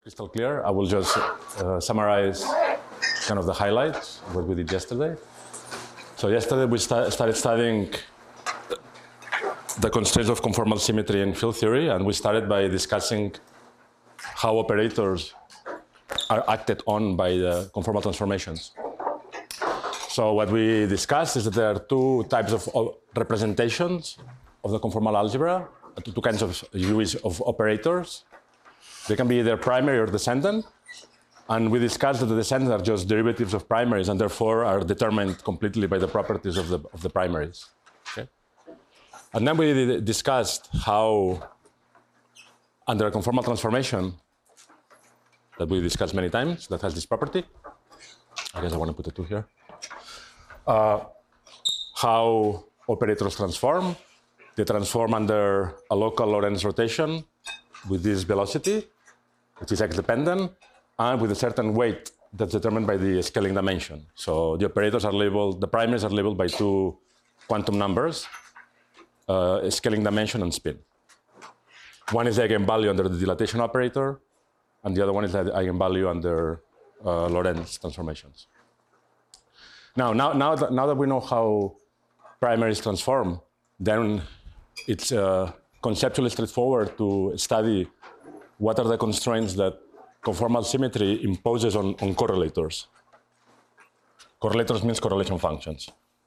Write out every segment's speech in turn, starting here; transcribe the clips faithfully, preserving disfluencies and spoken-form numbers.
crystal clear. I will just uh, summarize kind of the highlights of what we did yesterday. So yesterday we sta started studying the constraints of conformal symmetry in field theory, and we started by discussing how operators are acted on by the conformal transformations. So what we discussed is that there are two types of representations of the conformal algebra, two kinds of views of operators. They can be either primary or descendant, and we discussed that the descendants are just derivatives of primaries and therefore are determined completely by the properties of the, of the primaries. Okay? And then we discussed how, under a conformal transformation that we discussed many times, that has this property. I guess I want to put the two here. Uh, how operators transform. They transform under a local Lorentz rotation with this velocity, which is x-dependent, and with a certain weight that's determined by the scaling dimension. So the operators are labeled, the primaries are labeled by two quantum numbers, uh, scaling dimension and spin. One is the eigenvalue under the dilatation operator, and the other one is the eigenvalue under uh, Lorentz transformations. Now, now, now, that, now that we know how primaries transform, then it's uh, conceptually straightforward to study what are the constraints that conformal symmetry imposes on, on correlators. Correlators means correlation functions.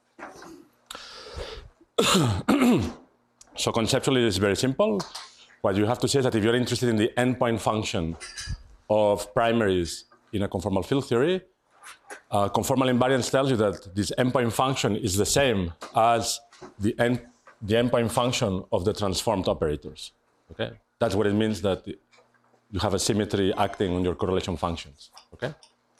So conceptually, it's very simple. What you have to say is that if you're interested in the endpoint function of primaries in a conformal field theory, uh, conformal invariance tells you that this endpoint function is the same as the, end, the endpoint function of the transformed operators. Okay? That's what it means that you have a symmetry acting on your correlation functions. Okay?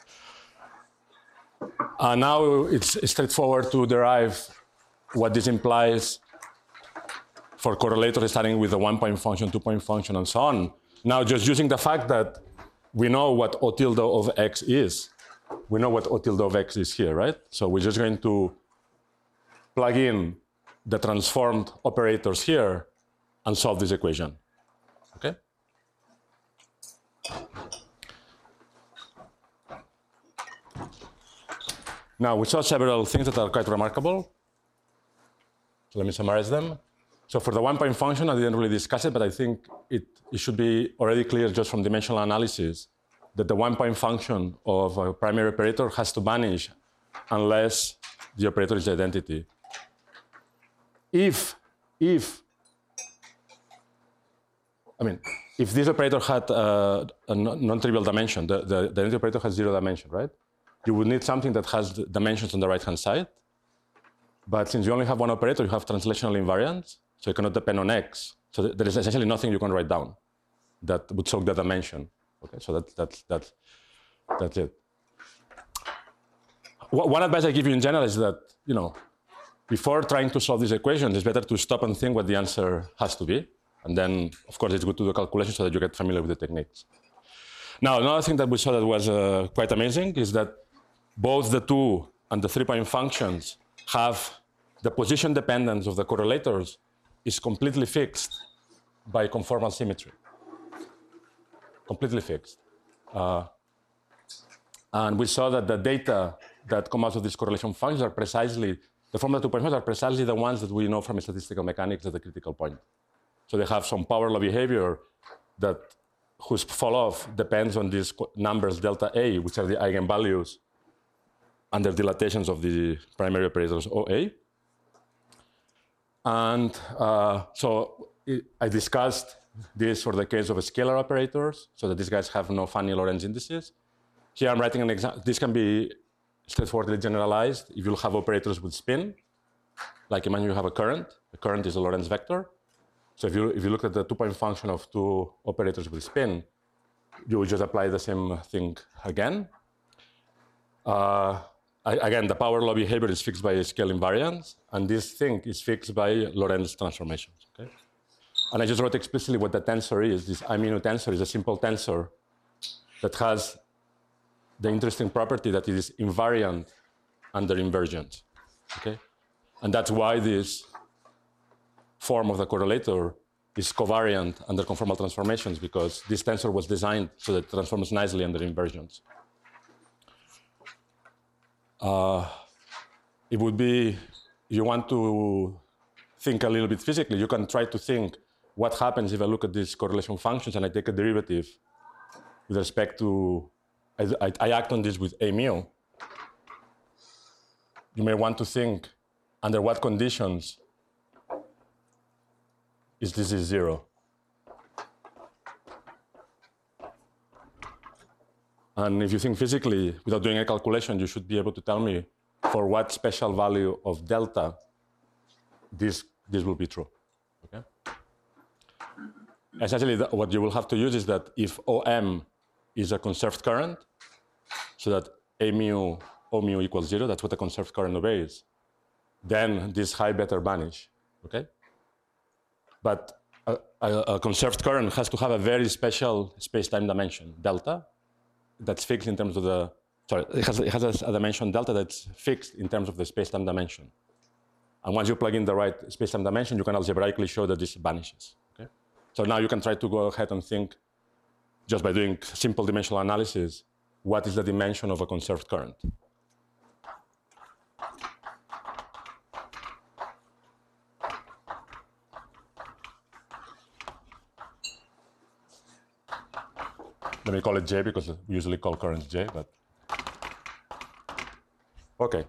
Uh, now it's straightforward to derive what this implies for correlators starting with a one-point function, two-point function, and so on. Now, just using the fact that we know what O tilde of x is, we know what O tilde of x is here, right? So we're just going to plug in the transformed operators here and solve this equation. Okay? Now, we saw several things that are quite remarkable. So let me summarize them. So for the one-point function, I didn't really discuss it, but I think it, it should be already clear just from dimensional analysis that the one-point function of a primary operator has to vanish unless the operator is the identity. If, if, I mean, if this operator had uh, a non-trivial dimension, the, the, the identity operator has zero dimension, right? You would need something that has dimensions on the right-hand side. But since you only have one operator, you have translational invariance, so it cannot depend on x. So th there is essentially nothing you can write down that would soak the dimension. Okay, so that's, that's, that's, that's it. One advice I give you in general is that, you know, before trying to solve these equations, it's better to stop and think what the answer has to be. And then, of course, it's good to do calculations so that you get familiar with the techniques. Now, another thing that we saw that was uh, quite amazing is that both the two and the three-point functions have the position dependence of the correlators is completely fixed by conformal symmetry. Completely fixed. Uh, and we saw that the data that come out of these correlation functions are precisely, the formula two point functions are precisely the ones that we know from statistical mechanics at the critical point. So they have some power law behavior that whose fall-off depends on these numbers delta A, which are the eigenvalues under dilatations of the primary operators O A. And uh, so it, I discussed this for the case of scalar operators, so that these guys have no funny Lorentz indices. Here I'm writing an example. This can be straightforwardly generalized if you have operators with spin. Like imagine you have a current. The current is a Lorentz vector. So if you, if you look at the two-point function of two operators with spin, you would just apply the same thing again. Uh, Again, the power law behavior is fixed by scale invariance, and this thing is fixed by Lorentz transformations. Okay? And I just wrote explicitly what the tensor is. This Iminu tensor is a simple tensor that has the interesting property that it is invariant under invergence. Okay? And that's why this form of the correlator is covariant under conformal transformations because this tensor was designed so that it transforms nicely under inversions. Uh, it would be, if you want to think a little bit physically, you can try to think what happens if I look at these correlation functions and I take a derivative with respect to, I, I, I act on this with a mu. You may want to think under what conditions is this is zero. And if you think physically, without doing a calculation, you should be able to tell me for what special value of delta this, this will be true. Okay? Essentially, the, what you will have to use is that if O M is a conserved current, so that A mu, O mu equals zero, that's what a conserved current obeys, then this high better vanish. Okay? But a, a, a conserved current has to have a very special space-time dimension, delta, that's fixed in terms of the, sorry, it has, it has a dimension delta that's fixed in terms of the space-time dimension. And once you plug in the right space-time dimension, you can algebraically show that this vanishes. Okay? So now you can try to go ahead and think, just by doing simple dimensional analysis, what is the dimension of a conserved current? Let me call it J because we usually call currents J, but okay.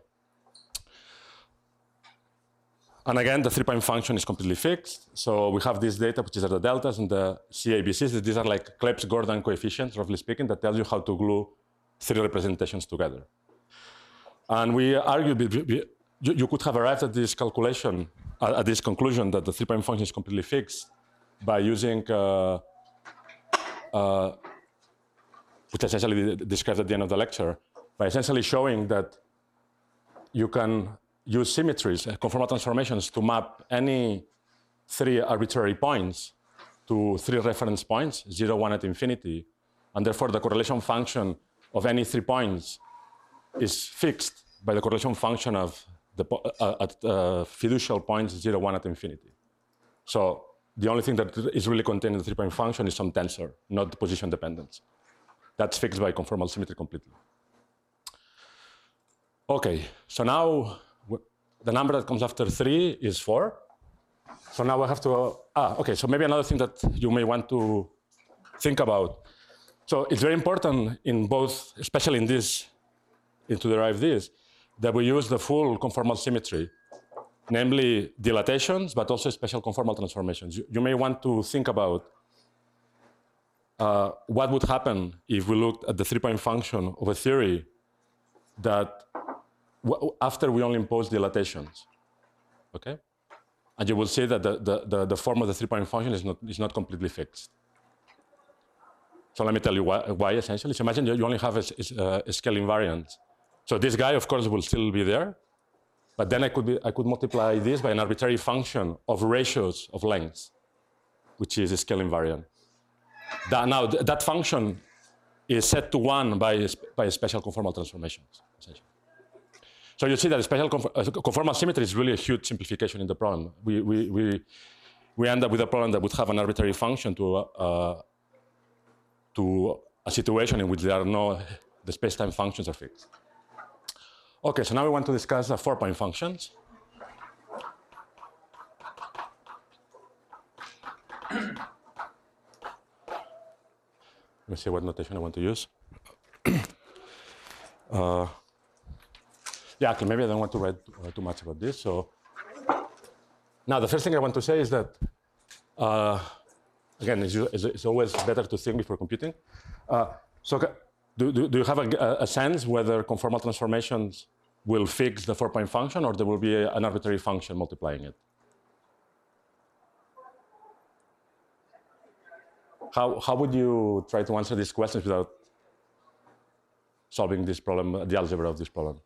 And again, the three-point function is completely fixed. So we have this data, which is the deltas and the C A B Cs. These are like Clebsch-Gordan coefficients, roughly speaking, that tell you how to glue three representations together. And we argue, you could have arrived at this calculation, at this conclusion that the three-point function is completely fixed by using uh, uh, which I essentially described at the end of the lecture, by essentially showing that you can use symmetries, conformal transformations, to map any three arbitrary points to three reference points, zero, one, at infinity, and therefore the correlation function of any three points is fixed by the correlation function of the uh, at uh, fiducial points, zero, one, at infinity. So the only thing that is really contained in the three-point function is some tensor, not the position dependence. That's fixed by conformal symmetry completely. Okay, so now the number that comes after three is four. So now I have to, uh, ah, okay, so maybe another thing that you may want to think about. So it's very important in both, especially in this, in to derive this, that we use the full conformal symmetry, namely dilatations, but also special conformal transformations. You, you may want to think about Uh, what would happen if we looked at the three-point function of a theory that w after we only impose dilatations, okay? And you will see that the, the, the, the form of the three-point function is not, is not completely fixed. So let me tell you why, why essentially. So imagine you only have a, a scale invariant. So this guy, of course, will still be there, but then I could, be, I could multiply this by an arbitrary function of ratios of lengths, which is a scale invariant. That, now, th that function is set to one by, by special conformal transformations, essentially. So you see that special conform uh, conformal symmetry is really a huge simplification in the problem. We, we, we, we end up with a problem that would have an arbitrary function to, uh, to a situation in which there are no, the space-time functions are fixed. Okay, so now we want to discuss the four-point functions. Let me see what notation I want to use. uh, yeah, okay, maybe I don't want to write uh, too much about this. So now the first thing I want to say is that, uh, again, it's, it's always better to think before computing. Uh, so do, do, do you have a, a sense whether conformal transformations will fix the four-point function or there will be a, an arbitrary function multiplying it? How, how would you try to answer these questions without solving this problem, the algebra of this problem?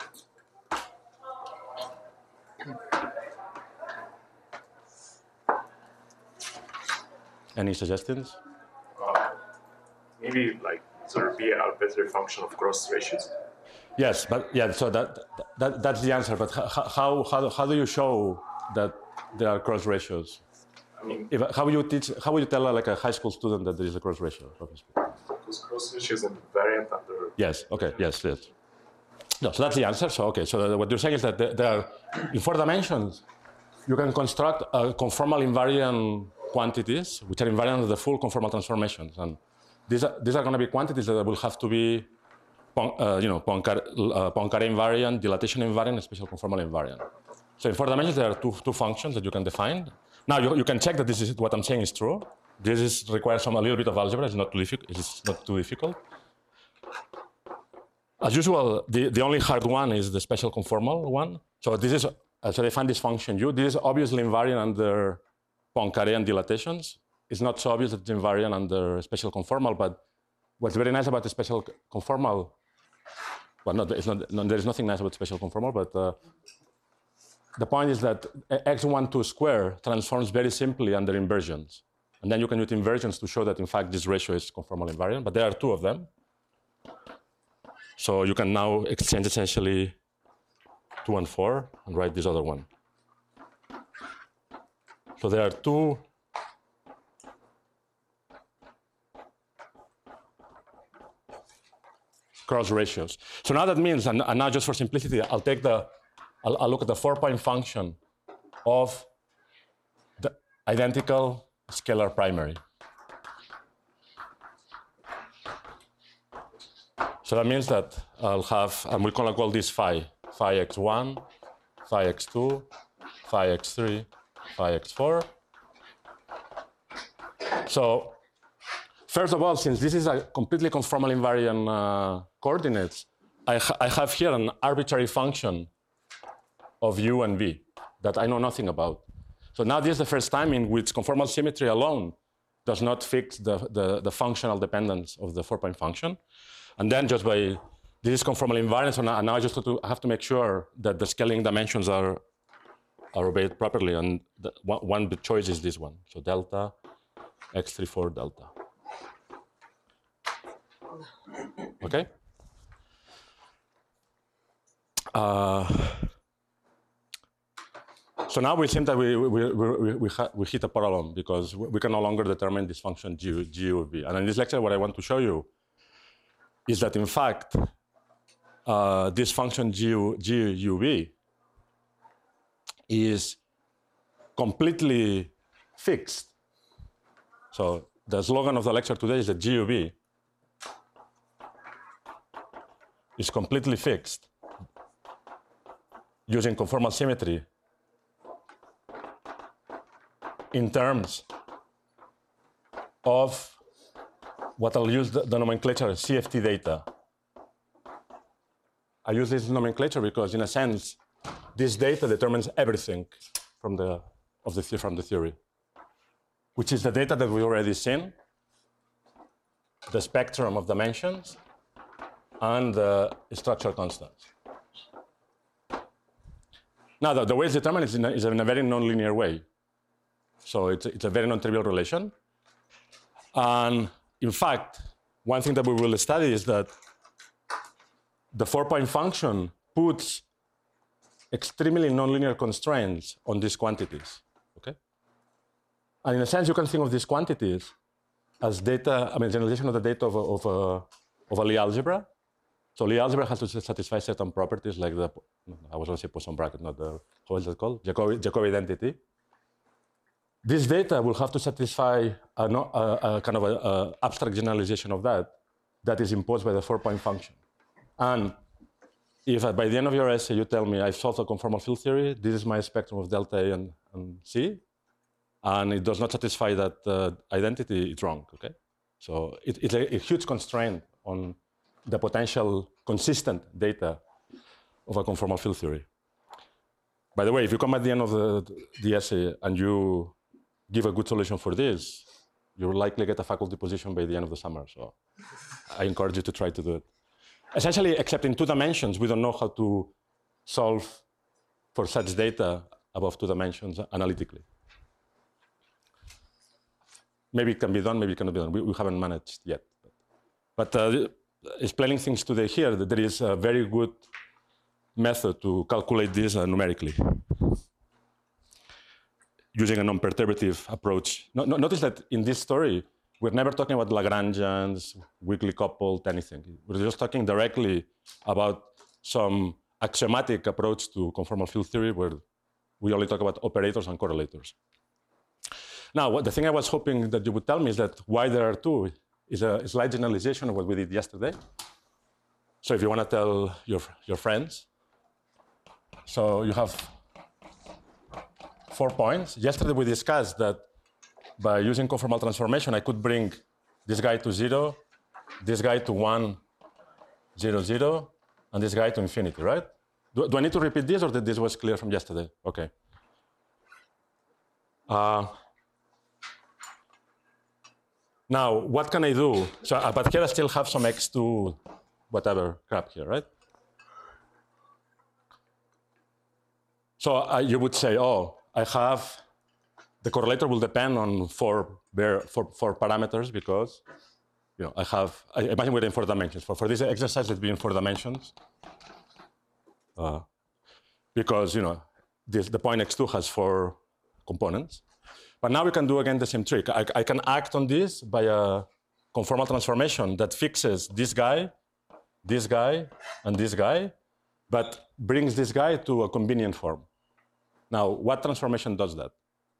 Any suggestions? Uh, maybe like sort of be an arbitrary function of cross ratios. Yes, but yeah, so that, that that's the answer. But how, how, how do you show that there are cross ratios? I mean, if, how would you teach? How would you tell uh, like a high school student that there is a cross ratio? because cross ratio is invariant under. Yes. Okay. Yes. Yes. No. So that's the answer. So okay. So what you're saying is that there are, in four dimensions, you can construct uh, conformal invariant quantities, which are invariant of the full conformal transformations, and these are these are going to be quantities that will have to be, uh, you know, Poincare, uh, Poincare invariant, dilatation invariant, and special conformal invariant. So in four dimensions, there are two two functions that you can define. Now you, you can check that this is what I'm saying is true. This is, requires some a little bit of algebra. It's not too difficult. It's not too difficult. As usual, the, the only hard one is the special conformal one. So this is uh, so they find this function u. This is obviously invariant under Poincare dilatations. It's not so obvious that it's invariant under special conformal. But what's very nice about the special conformal, well, not, it's not, no, there is nothing nice about special conformal, but. Uh, The point is that x one two square transforms very simply under inversions. And then you can use inversions to show that, in fact, this ratio is conformal invariant. But there are two of them. So you can now exchange essentially two and four and write this other one. So there are two cross ratios. So now that means, and, and now just for simplicity, I'll take the I'll, I'll look at the four-point function of the identical scalar primary. So that means that I'll have, and we're going to call this phi, phi x one, phi x two, phi x three, phi x four. So first of all, since this is a completely conformal invariant uh, coordinates, I, ha I have here an arbitrary function of u and v that I know nothing about. So now this is the first time in which conformal symmetry alone does not fix the, the, the functional dependence of the four-point function. And then just by, this is conformal invariant, so now, now I just have to, I have to make sure that the scaling dimensions are, are obeyed properly. And the, one, one big choice is this one. So delta x three four delta. Okay? Uh, So now we think that we, we, we, we, we hit a problem because we can no longer determine this function g, g of v. And in this lecture, what I want to show you is that, in fact, uh, this function g, g u v is completely fixed. So the slogan of the lecture today is that g u v is completely fixed using conformal symmetry in terms of what I'll use the, the nomenclature C F T data. I use this nomenclature because, in a sense, this data determines everything from the, of the, from the theory, which is the data that we already seen, the spectrum of dimensions, and the structural constants. Now, the, the way it's determined is in a, is in a very nonlinear way. So it's, it's a very non-trivial relation. And in fact, one thing that we will study is that the four-point function puts extremely nonlinear constraints on these quantities, okay? And in a sense, you can think of these quantities as data, I mean, generalization of the data of a, of a, of a Lie algebra. So Lie algebra has to satisfy certain properties like the, I was going to say Poisson bracket, not the, how is that called? Jacobi, Jacobi identity. This data will have to satisfy a, a, a kind of a, a abstract generalization of that that is imposed by the four-point function. And if uh, by the end of your essay you tell me I've solved a conformal field theory, this is my spectrum of delta A and, and C, and it does not satisfy that uh, identity, it's wrong, okay? So it, it's a, a huge constraint on the potential consistent data of a conformal field theory. By the way, if you come at the end of the, the essay and you give a good solution for this, you'll likely get a faculty position by the end of the summer. So I encourage you to try to do it. Essentially, except in two dimensions, we don't know how to solve for such data above two dimensions analytically. Maybe it can be done, maybe it cannot be done. We, we haven't managed yet. But uh, explaining things today here, that there is a very good method to calculate this uh, numerically. using a non-perturbative approach. No, no, notice that in this story, we're never talking about Lagrangians, weakly coupled, anything. We're just talking directly about some axiomatic approach to conformal field theory where we only talk about operators and correlators. Now, what, the thing I was hoping that you would tell me is that why there are two is a slight generalization of what we did yesterday. So if you want to tell your, your friends, so you have four points. Yesterday we discussed that by using conformal transformation, I could bring this guy to zero, this guy to one, zero, zero, and this guy to infinity, right? Do, do I need to repeat this, or that this was clear from yesterday? Okay. Uh, now, what can I do? So, uh, but here I still have some x two whatever crap here, right? So uh, you would say, oh, I have, the correlator will depend on four, four, four parameters because, you know, I have, I imagine we're in four dimensions. For, for this exercise, let's be in four dimensions. Uh, because, you know, this, the point x two has four components. But now we can do again the same trick. I, I can act on this by a conformal transformation that fixes this guy, this guy, and this guy, but brings this guy to a convenient form. Now, what transformation does that?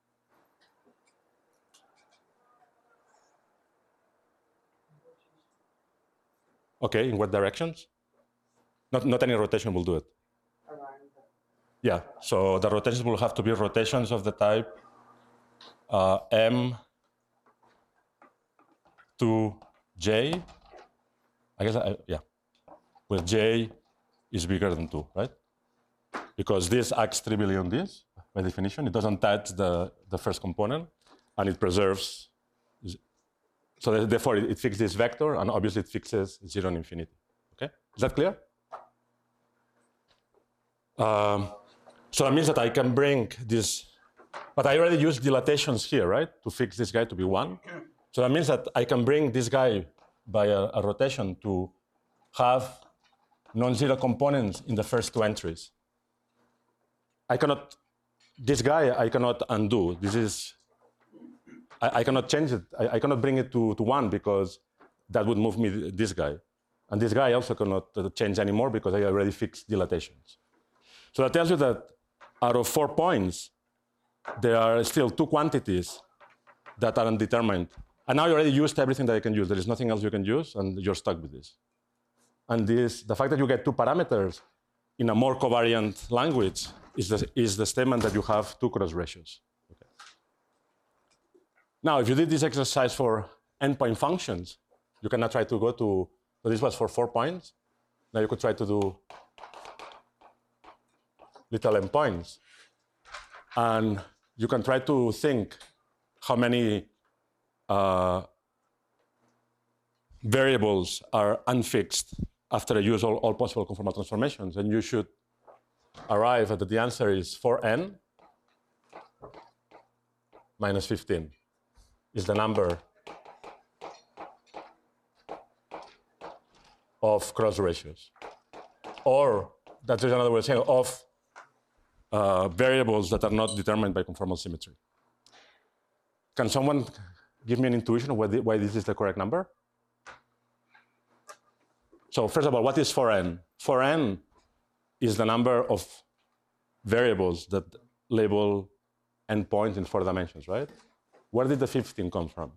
Okay, in what directions? Not, not any rotation will do it. Yeah, so the rotations will have to be rotations of the type uh, M to J. I guess, I, yeah, where J is bigger than two, right? Because this acts trivially on this, by definition. It doesn't touch the, the first component, and it preserves. So therefore, it fixes this vector, and obviously it fixes zero and infinity. Okay, is that clear? Um, so that means that I can bring this, but I already used dilatations here, right, to fix this guy to be one. So that means that I can bring this guy by a, a rotation to have non-zero components in the first two entries. I cannot, this guy I cannot undo. This is, I, I cannot change it. I, I cannot bring it to, to one because that would move me this guy. And this guy also cannot change anymore because I already fixed dilatations. So that tells you that out of four points, there are still two quantities that are undetermined. And now you already used everything that I can use. There is nothing else you can use, and you're stuck with this. And this, the fact that you get two parameters in a more covariant language is the, is the statement that you have two cross ratios. Okay. Now, if you did this exercise for endpoint functions, you can now try to go to, so this was for four points. Now you could try to do little n points. And you can try to think how many uh, variables are unfixed after I use all, all possible conformal transformations. And you should arrive at that the answer is four n minus fifteen is the number of cross ratios. Or, that's just another way of saying, of uh, variables that are not determined by conformal symmetry. Can someone give me an intuition of why, the, why this is the correct number? So first of all, what is four n? four n is the number of variables that label endpoints in four dimensions, right? Where did the fifteen come from?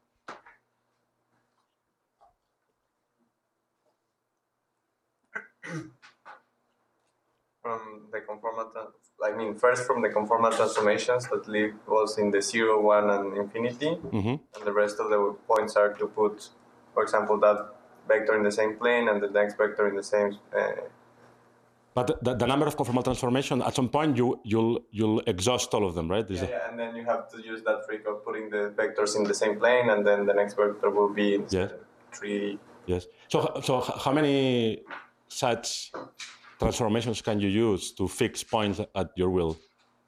From the conformal, I mean, first from the conformal transformations that live was in the zero, one, and infinity, mm-hmm. and the rest of the points are to put, for example, that vector in the same plane and the next vector in the same. Uh, but the, the number of conformal transformation, at some point you you'll you'll exhaust all of them, right? Yeah, yeah, and then you have to use that trick of putting the vectors in the same plane, and then the next vector will be in yes. three. Yes. So so how many such transformations can you use to fix points at your will?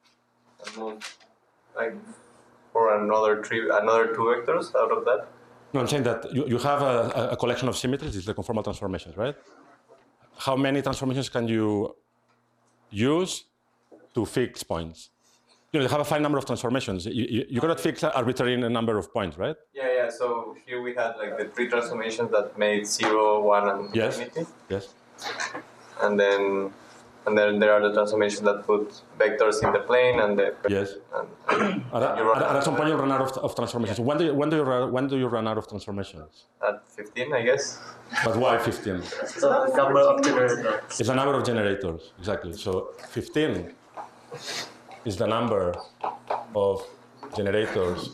Like for another three, another two vectors out of that. No, I'm saying that you, you have a, a collection of symmetries. It's the conformal transformations, right? How many transformations can you use to fix points? you know, you have a finite number of transformations. You, you, you cannot fix an arbitrary number of points, right? Yeah, yeah. So here we had like the three transformations that made zero, one, and Yes. infinity. Yes. And then, and then there are the transformations that put vectors in the plane and the. Yes. And, And, and, and at some point you run out of, of transformations. When do you, when do you run, when do you run out of transformations? At fifteen, I guess. But why fifteen? So the number of generators. It's the number of generators, exactly. So fifteen is the number of generators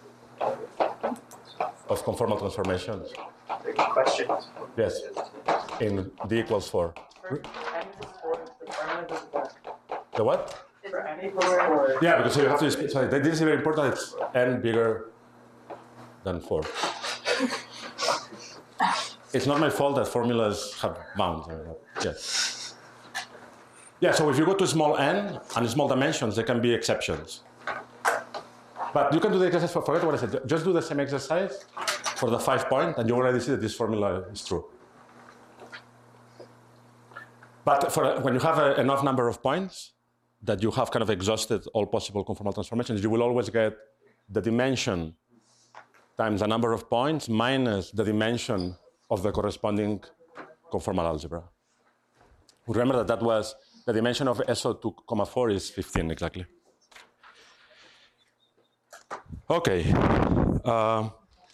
of conformal transformations. Questions. Yes, in D equals four. The what? Yeah, because you have to, sorry, this is very important, it's n bigger than four. It's not my fault that formulas have bounds. Yes. Yeah, so if you go to small n and small dimensions, there can be exceptions. But you can do the exercise, for, forget what I said, just do the same exercise for the five point, and you already see that this formula is true. But for, when you have a, enough number of points that you have kind of exhausted all possible conformal transformations, you will always get the dimension times the number of points minus the dimension of the corresponding conformal algebra. Remember that that was the dimension of S O two comma four is fifteen exactly. Okay. Uh,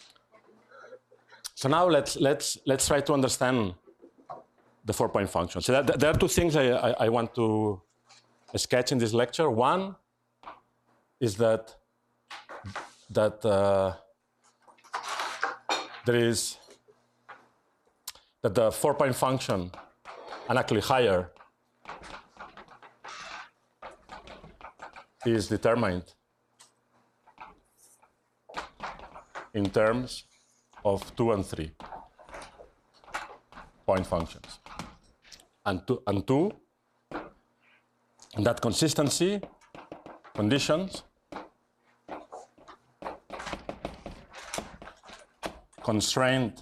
so now let's let's let's try to understand the four-point function. So that, there are two things I, I, I want to sketch in this lecture. One is that that uh, there is that the four-point function, and actually higher, is determined in terms of two and three point functions. And two, and two, and that consistency conditions constrained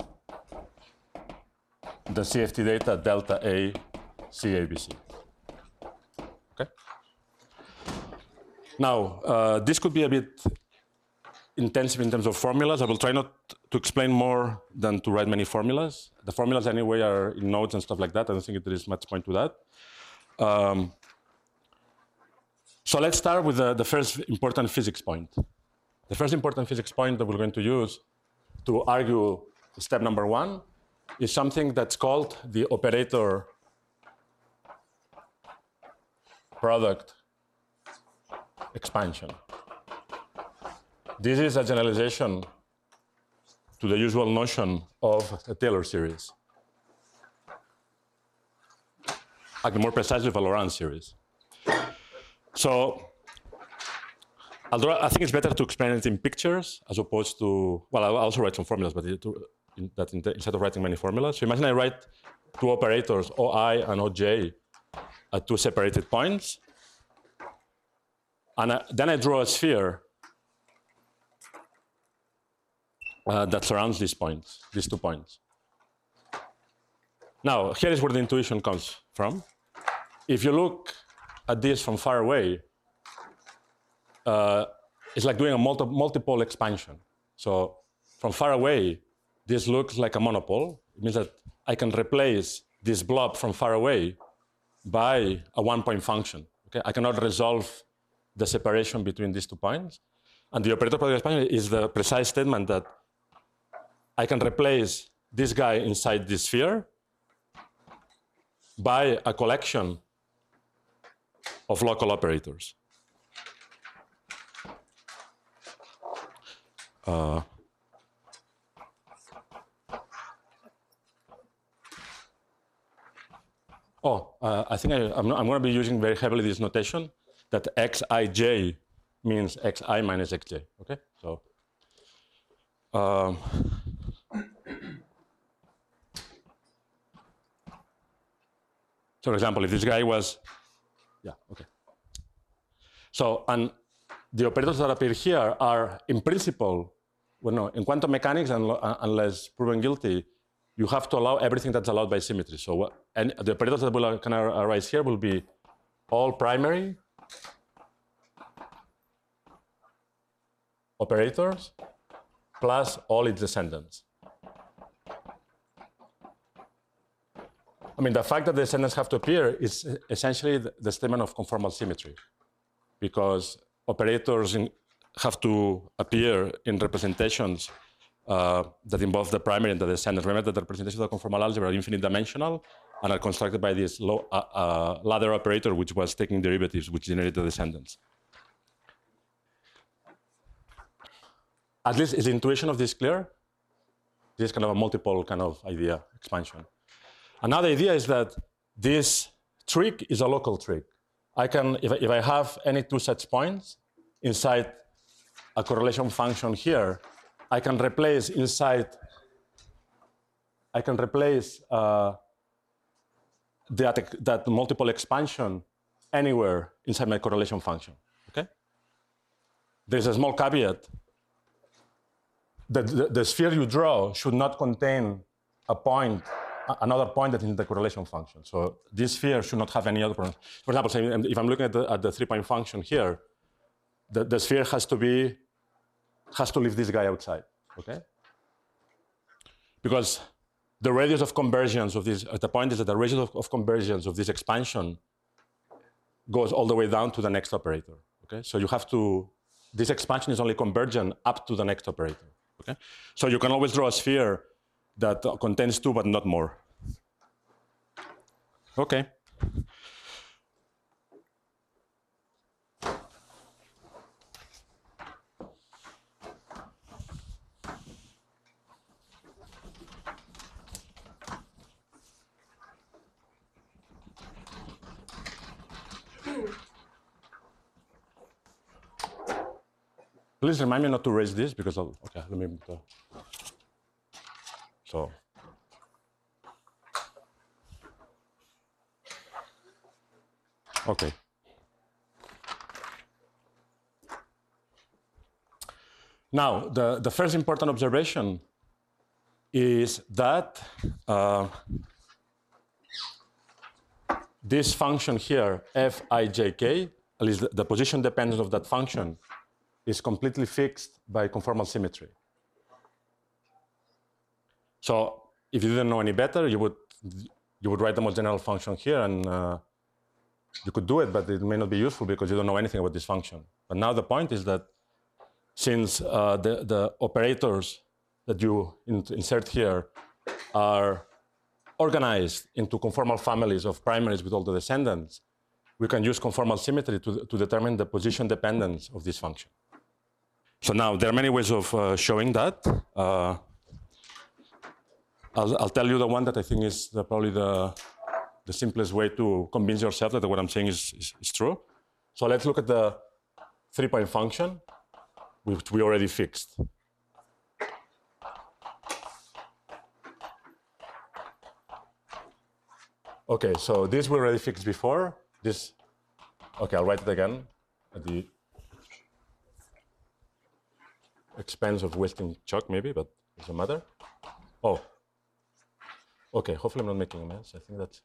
the C F T data delta A C A B C. Okay. Now, uh, this could be a bit intensive in terms of formulas. I will try not to explain more than to write many formulas. The formulas anyway are in notes and stuff like that. I don't think there is much point to that. Um, so let's start with the, the first important physics point. The first important physics point that we're going to use to argue step number one is something that's called the operator product expansion. This is a generalization to the usual notion of a Taylor series. Actually, more precisely, a Laurent series. So, I'll draw, I think it's better to explain it in pictures as opposed to, well, I'll also write some formulas, but it, in, that in the, instead of writing many formulas. So imagine I write two operators, O I and O J, at two separated points. And I, then I draw a sphere Uh, that surrounds these points, these two points. Now, here is where the intuition comes from. If you look at this from far away, uh, it's like doing a multi multiple expansion. So from far away, this looks like a monopole. It means that I can replace this blob from far away by a one-point function. Okay? I cannot resolve the separation between these two points. And the operator product expansion is the precise statement that I can replace this guy inside this sphere by a collection of local operators. Uh, oh, uh, I think I, I'm, I'm going to be using very heavily this notation that xij means xi minus xj. Okay, so. Um, So, for example, if this guy was, yeah, okay. So, and the operators that appear here are, in principle, well, no, in quantum mechanics, and, uh, unless proven guilty, you have to allow everything that's allowed by symmetry. So, what, and the operators that will uh, can arise here will be all primary operators plus all its descendants. I mean, the fact that the descendants have to appear is essentially the statement of conformal symmetry, because operators in, have to appear in representations uh, that involve the primary and the descendants. Remember that the representations of the conformal algebra are infinite dimensional and are constructed by this low, uh, uh, ladder operator, which was taking derivatives, which generate the descendants. At least is the intuition of this clear? This is kind of a multiple kind of idea expansion. Another idea is that this trick is a local trick. I can, if I, if I have any two such points inside a correlation function here, I can replace inside, I can replace uh, that, that multiple expansion anywhere inside my correlation function, okay? There's a small caveat. The, the, the sphere you draw should not contain a point, another point that is in the correlation function. So this sphere should not have any other point. For example, say if I'm looking at the, at the three-point function here, the, the sphere has to be, has to leave this guy outside, okay? Because the radius of convergence of this, the point is that the radius of, of convergence of this expansion goes all the way down to the next operator, okay? So you have to, this expansion is only convergent up to the next operator. Okay? So you can always draw a sphere that contains two, but not more. Okay. Please remind me not to raise this because I'll, okay, let me, uh, so. Okay. Now, the, the first important observation is that uh, this function here, Fijk, at least the, the position dependence of that function, is completely fixed by conformal symmetry. So if you didn't know any better, you would, you would write the most general function here, and uh, you could do it, but it may not be useful because you don't know anything about this function. But now the point is that since uh, the, the operators that you in, insert here are organized into conformal families of primaries with all the descendants, we can use conformal symmetry to, to determine the position dependence of this function. So now there are many ways of uh, showing that. Uh, I'll, I'll tell you the one that I think is the, probably the, the simplest way to convince yourself that what I'm saying is, is, is true. So let's look at the three-point function, which we already fixed. Okay, so this we already fixed before. This, okay, I'll write it again at the expense of wasting chalk, maybe, but it doesn't matter. Oh, okay, hopefully I'm not making a mess. I think that's.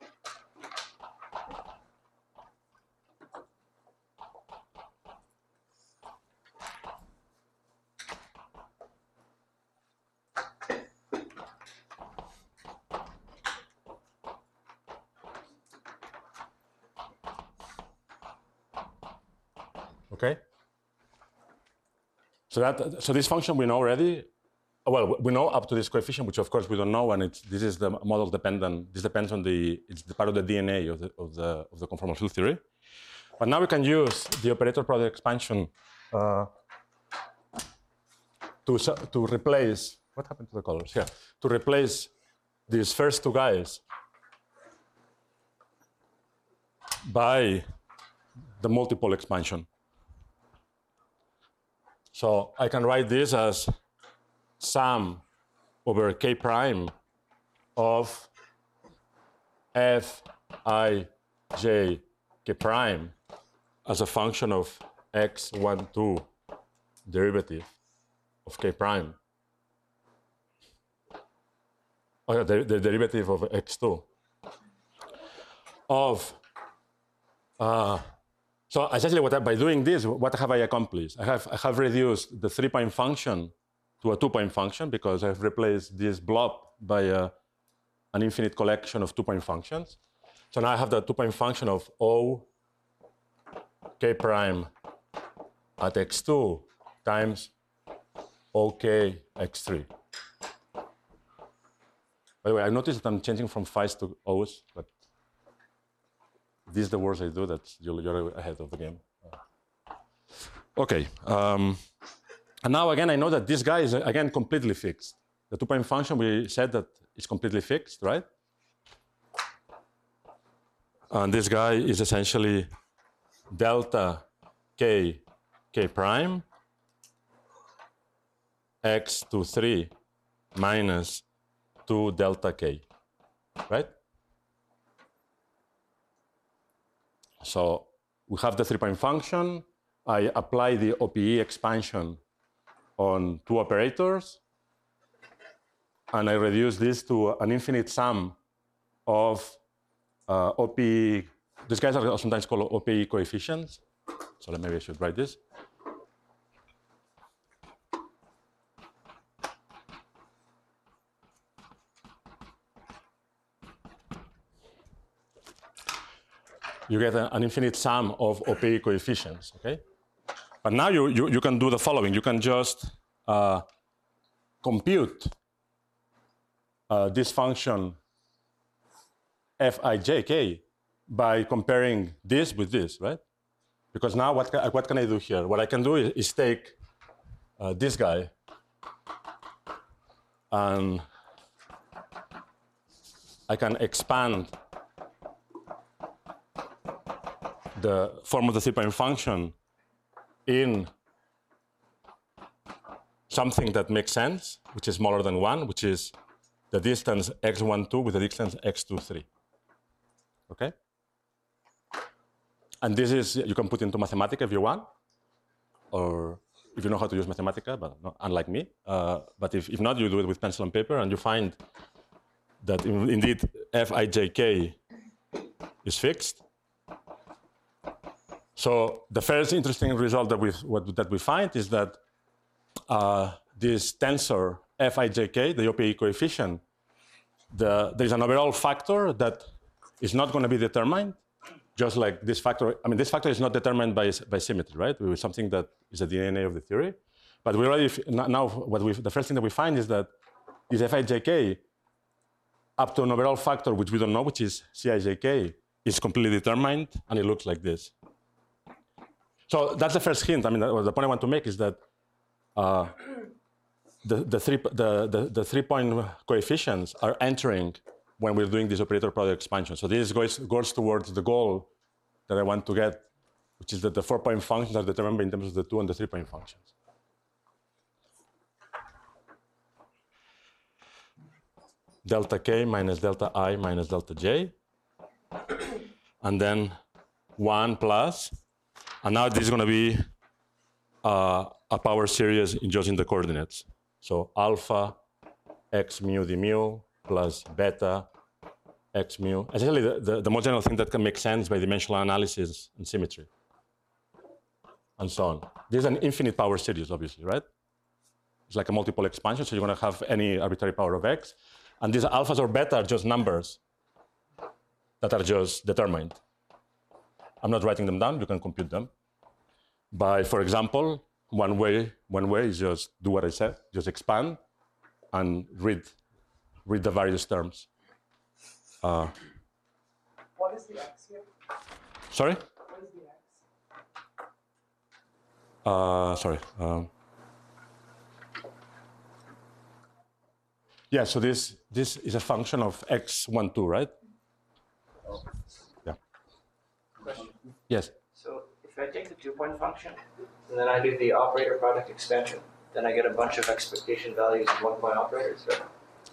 Okay. So that so this function we know already. Well, we know up to this coefficient, which of course we don't know, and it's, this is the model dependent. This depends on the it's the part of the D N A of the of the of the conformal field theory. But now we can use the operator product expansion uh, to to replace what happened to the colors here to replace these first two guys by the multiple expansion. So I can write this as sum over k prime of f I j k prime as a function of x one, two derivative of k prime. Oh, yeah, the, the derivative of x two of, uh, So essentially, what I, by doing this, what have I accomplished? I have, I have reduced the three-point function to a two-point function because I've replaced this blob by a, an infinite collection of two-point functions. So now I have the two-point function of O k prime at x two times OK x three. By the way, I noticed that I'm changing from phi's to O's, but these are the words I do that you're ahead of the game. Okay. Um, and now again, I know that this guy is again completely fixed. The two-point function, we said that it's completely fixed, right? And this guy is essentially delta k k prime x to three minus two delta k, right? So we have the three-point function. I apply the O P E expansion on two operators, and I reduce this to an infinite sum of uh, O P E. These guys are sometimes called O P E coefficients. So maybe I should write this. You get a, an infinite sum of O P E coefficients, okay? But now you, you, you can do the following. You can just uh, compute uh, this function Fijk by comparing this with this, right? Because now what, ca what can I do here? What I can do is, is take uh, this guy and I can expand the form of the three-point function in something that makes sense, which is smaller than one, which is the distance x one two with the distance x two three. Okay? And this is, you can put into Mathematica if you want, or if you know how to use Mathematica, but not, unlike me. Uh, but if, if not, you do it with pencil and paper, and you find that in, indeed Fijk is fixed. So the first interesting result that we, what, that we find is that uh, this tensor Fijk, the O P E coefficient, the, there's an overall factor that is not going to be determined, just like this factor. I mean, this factor is not determined by, by symmetry, right? It was something that is a D N A of the theory. But we already, now, what we, the first thing that we find is that this Fijk, up to an overall factor, which we don't know, which is Cijk, is completely determined, and it looks like this. So that's the first hint. I mean, the, the point I want to make is that uh, the, the, three, the, the, the three-point coefficients are entering when we're doing this operator product expansion. So this goes, goes towards the goal that I want to get, which is that the four-point functions are determined in terms of the two and the three-point functions. Delta k minus delta I minus delta j. And then one plus. And now this is going to be uh, a power series in just in the coordinates. So alpha x mu d mu plus beta x mu. Essentially, the, the, the most general thing that can make sense by dimensional analysis and symmetry, and so on. This is an infinite power series, obviously, right? It's like a multiple expansion, so you're going to have any arbitrary power of x. And these alphas or beta are just numbers that are just determined. I'm not writing them down. You can compute them by, for example, one way. One way is just do what I said. Just expand and read, read the various terms. Uh, what is the x here? Sorry. What is the x? Uh, sorry. Um, yeah. So this this is a function of x one two, right? Yeah. Question. Yes. So if I take the two-point function and then I do the operator product expansion, then I get a bunch of expectation values of one-point operators, right?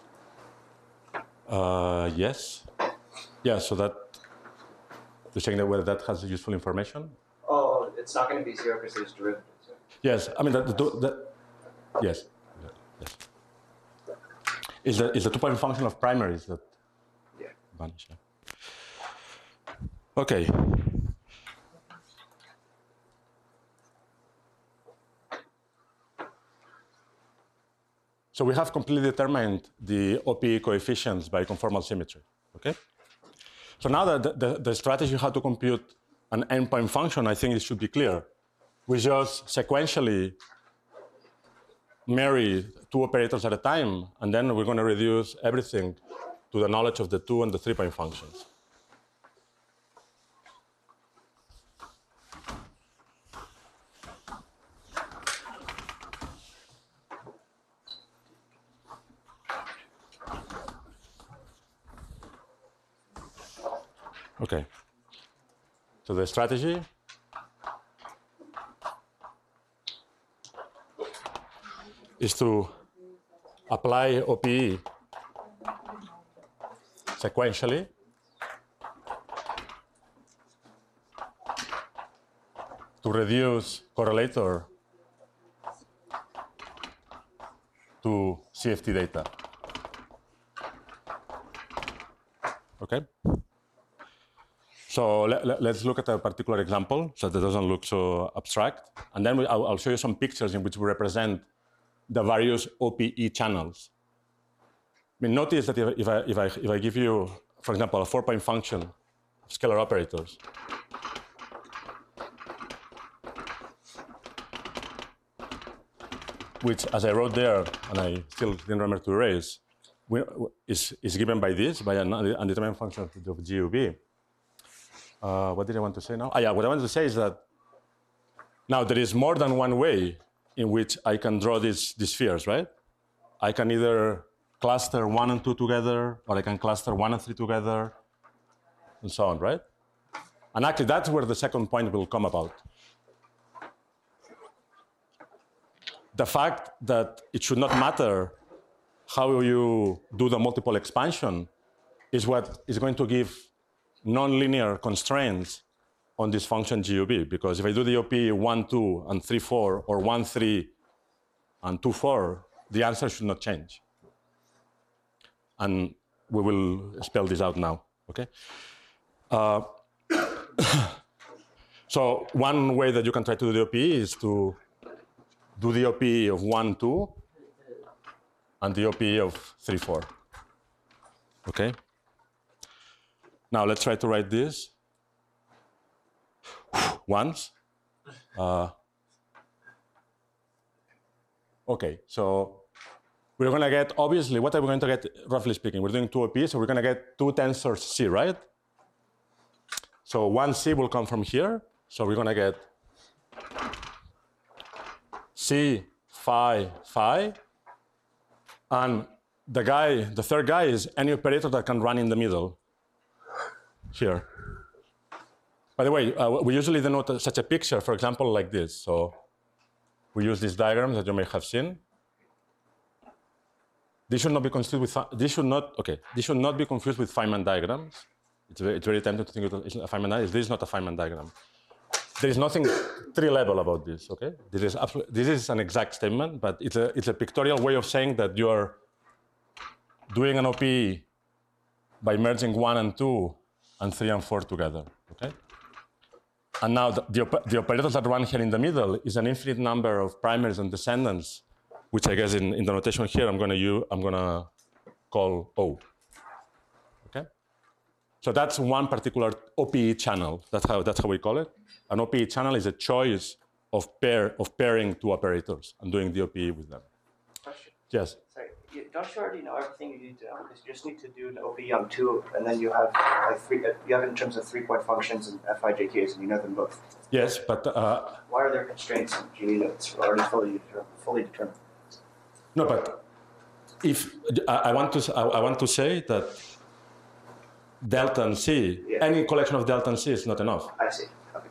Uh, yes. Yeah. So that you're saying that whether that has useful information. Oh, it's not going to be zero because there's derivatives. Right? Yes. I mean that. The, the, yes. Yes. Is the is the two-point function of primaries that Yeah. vanish? Yeah. Okay. So we have completely determined the O P E coefficients by conformal symmetry, okay? So now that the, the, the strategy how to compute an endpoint function, I think it should be clear. We just sequentially marry two operators at a time, and then we're going to reduce everything to the knowledge of the two and the three-point functions. Okay. So the strategy is to apply O P E sequentially to reduce correlator to C F T data. Okay? So let, let, let's look at a particular example so that it doesn't look so abstract. And then we, I'll, I'll show you some pictures in which we represent the various O P E channels. I mean, notice that if, if, I, if, I, if I give you, for example, a four-point function of scalar operators, which, as I wrote there, and I still didn't remember to erase, we, is, is given by this, by an undetermined function of G U B. Uh, what did I want to say now? Ah, yeah, what I wanted to say is that now there is more than one way in which I can draw these, these spheres, right? I can either cluster one and two together, or I can cluster one and three together, and so on, right? And actually, that's where the second point will come about. The fact that it should not matter how you do the multiple expansion is what is going to give nonlinear constraints on this function G U B, because if I do the O P one, two, and three, four, or one, three, and two, four, the answer should not change. And we will spell this out now, okay? Uh, so one way that you can try to do the O P E is to do the O P E of one, two, and the O P E of three, four, okay? Now let's try to write this once. Uh, okay, so we're going to get, obviously, what are we going to get, roughly speaking? We're doing two O P Es, so we're going to get two tensors C, right? So one C will come from here. So we're going to get C, phi, phi. And the guy, the third guy is any operator that can run in the middle. Here. By the way, uh, we usually denote such a picture, for example, like this. So we use this diagram that you may have seen. This should not be confused with this should not okay. This should not be confused with Feynman diagrams. It's very, it's very tempting to think of it as a Feynman diagram. This is not a Feynman diagram. There is nothing tree-level about this. Okay, this is absolutely, this is an exact statement, but it's a it's a pictorial way of saying that you are doing an O P E by merging one and two and three and four together, okay? And now the, the, the operators that run here in the middle is an infinite number of primaries and descendants, which I guess in, in the notation here I'm gonna use, I'm gonna call O, okay? So that's one particular O P E channel, that's how, that's how we call it. An O P E channel is a choice of, pair, of pairing two operators and doing the O P E with them. Question. Yes? Sorry, you, don't you already know everything you need to know? Because you just need to do an O P E on two, and then you have like three. You have it in terms of three-point functions and F I J Ks, and you know them both. Yes, but uh, Why are there constraints in G E that's already fully fully determined? no, but if I, I want to, I, I want to say that delta and C, Yeah. any collection of delta and C is not enough. I see. Okay.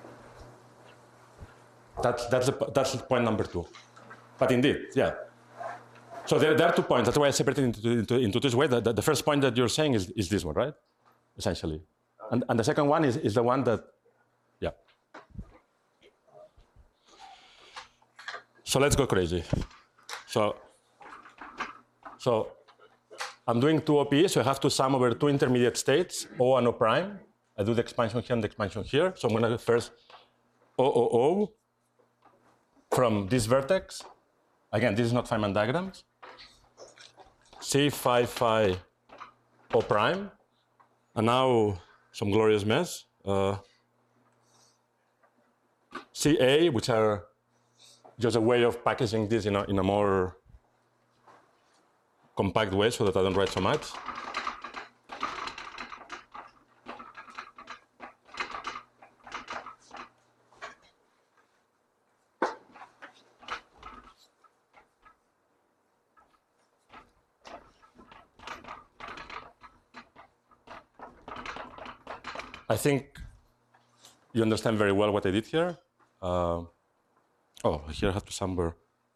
That's that's the, that's point number two. But indeed, yeah. So there, there are two points. That's why I separated into, into, into this way. The, the, the first point that you're saying is, is this one, right? Essentially. And, and the second one is, is the one that, yeah. So let's go crazy. So, so I'm doing two O P Es, so I have to sum over two intermediate states, O and O prime. I do the expansion here and the expansion here. So I'm going to first O, O, O from this vertex. Again, this is not Feynman diagrams. C phi phi O prime, and now some glorious mess. Uh, C A, which are just a way of packaging this in a, in a more compact way so that I don't write so much. I think you understand very well what I did here. Uh, oh, here I have to somewhere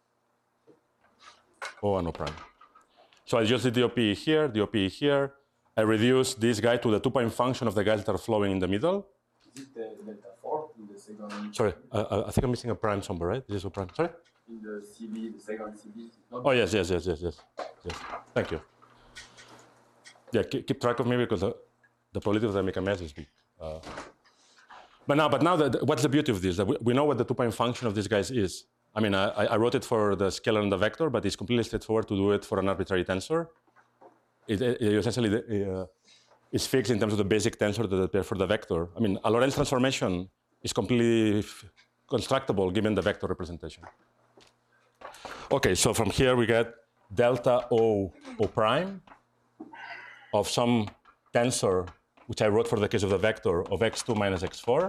O and O prime. So I just did the O P E here, the O P E here. I reduced this guy to the two-point function of the guys that are flowing in the middle. Is it the delta four in the second? Sorry, uh, I think I'm missing a prime somewhere, right? This is O prime. Sorry? In the C B, the second C B? Oh, yes, yes, yes, yes, yes. yes. Thank you. Yeah, keep, keep track of me because the, the probability that I make a mess is big. Uh, but now, but now the, what's the beauty of this? That we, we know what the two-point function of these guys is. I mean, I, I wrote it for the scalar and the vector, but it's completely straightforward to do it for an arbitrary tensor. It, it, it essentially uh, is fixed in terms of the basic tensor that appears for the vector. I mean, a Lorentz transformation is completely constructible given the vector representation. Okay, so from here we get delta O O prime of some tensor, which I wrote for the case of the vector, of x two minus x four,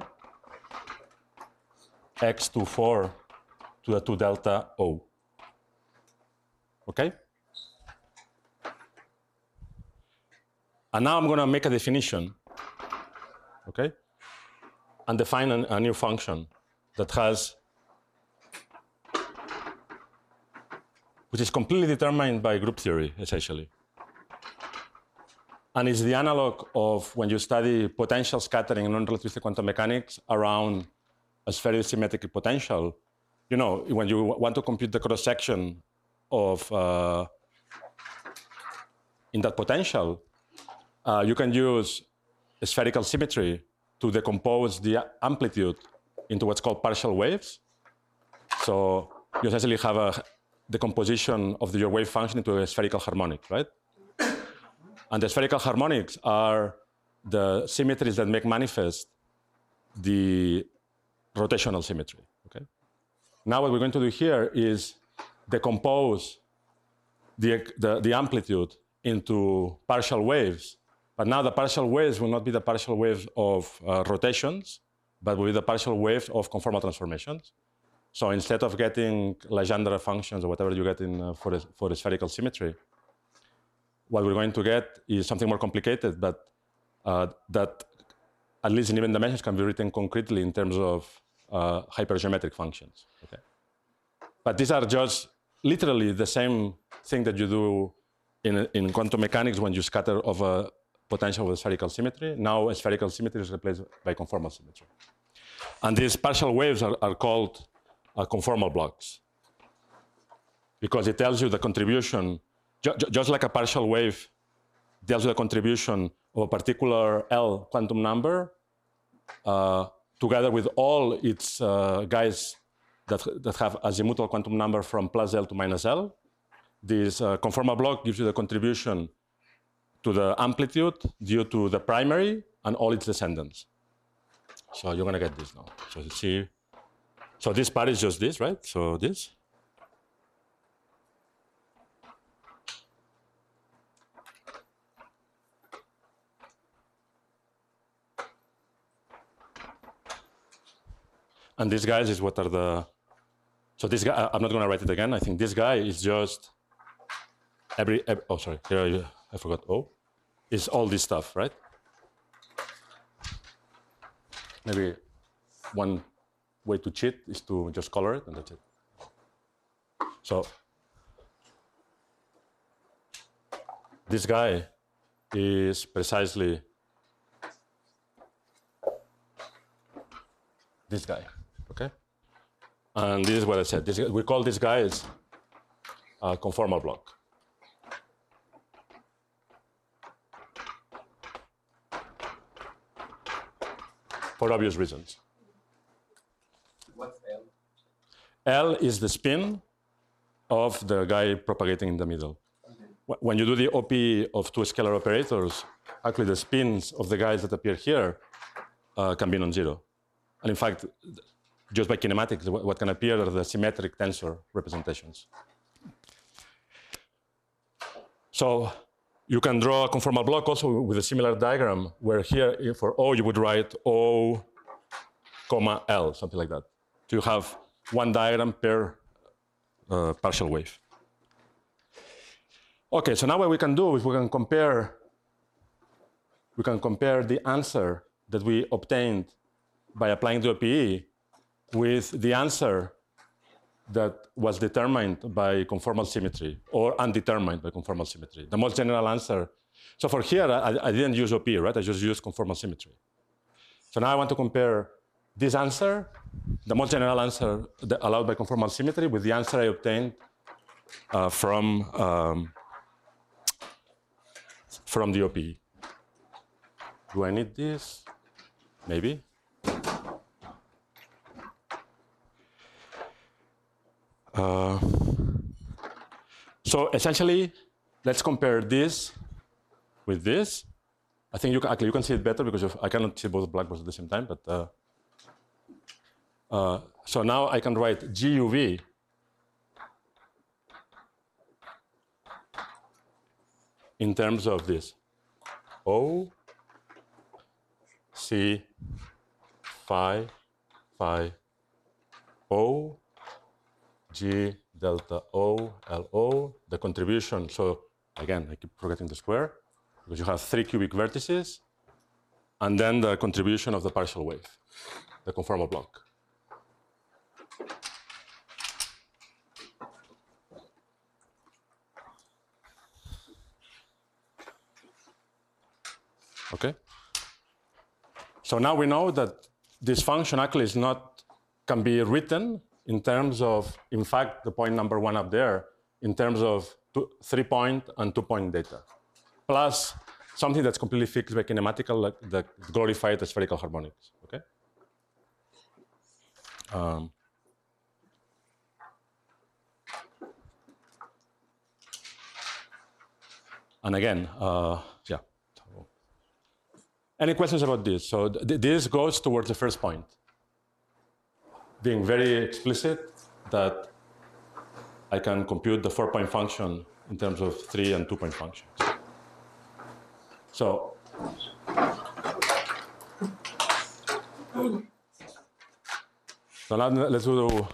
x two four to the two delta O. Okay? And now I'm going to make a definition, okay? And define an, a new function that has, which is completely determined by group theory, essentially. And it's the analog of when you study potential scattering in non-relativistic quantum mechanics around a spherically symmetric potential. You know, when you want to compute the cross-section of, uh, in that potential, uh, you can use a spherical symmetry to decompose the amplitude into what's called partial waves. So you essentially have a decomposition of the, your wave function into a spherical harmonic, right? And the spherical harmonics are the symmetries that make manifest the rotational symmetry, okay? Now what we're going to do here is decompose the, the, the amplitude into partial waves, but now the partial waves will not be the partial waves of uh, rotations, but will be the partial waves of conformal transformations. So instead of getting Legendre functions or whatever you get in, uh, for, a, for a spherical symmetry, what we're going to get is something more complicated, but uh, that, at least in even dimensions, can be written concretely in terms of uh, hypergeometric functions. Okay? But these are just literally the same thing that you do in, in quantum mechanics when you scatter of a potential with spherical symmetry. Now a spherical symmetry is replaced by conformal symmetry. And these partial waves are, are called uh, conformal blocks because it tells you the contribution. Just like a partial wave deals with a contribution of a particular L quantum number, uh, together with all its uh, guys that, that have azimuthal quantum number from plus L to minus L, this uh, conformal block gives you the contribution to the amplitude due to the primary and all its descendants. So you're going to get this now. So you see, so this part is just this, right? So this. And these guys is what are the, so this guy, I'm not going to write it again. I think this guy is just every, every oh, sorry, here I forgot, oh, is all this stuff, right? Maybe one way to cheat is to just color it and that's it. So this guy is precisely this guy. Okay, and this is what I said. This, we call this guy is a conformal block. For obvious reasons. What's L? L is the spin of the guy propagating in the middle. Okay. wh- when you do the O P of two scalar operators, actually the spins of the guys that appear here uh, can be non-zero. And in fact, just by kinematics, what, what can appear are the symmetric tensor representations. So you can draw a conformal block also with a similar diagram, where here for O you would write O, comma L, something like that. So you have one diagram per uh, partial wave. Okay, so now what we can do is we can compare, we can compare the answer that we obtained by applying the O P E with the answer that was determined by conformal symmetry or undetermined by conformal symmetry. The most general answer. So for here, I, I didn't use O P E, right? I just used conformal symmetry. So now I want to compare this answer, the most general answer allowed by conformal symmetry, with the answer I obtained uh, from, um, from the O P E. Do I need this? Maybe. Uh, so essentially, let's compare this with this. I think you can, actually you can see it better because of, I cannot see both blackboards at the same time. But uh, uh, so now I can write G U V in terms of this: O, C, phi, phi, O, G, delta O, L O, the contribution. So again, I keep forgetting the square, because you have three cubic vertices, and then the contribution of the partial wave, the conformal block. Okay? So now we know that this function actually is not, can be written in terms of, in fact, the point number one up there, in terms of two, three point and two point data, plus something that's completely fixed by kinematical, like the glorified spherical harmonics, okay? Um, and again, uh, yeah. So, any questions about this? So th this goes towards the first point, being very explicit that I can compute the four-point function in terms of three and two-point functions. So, so now let's do,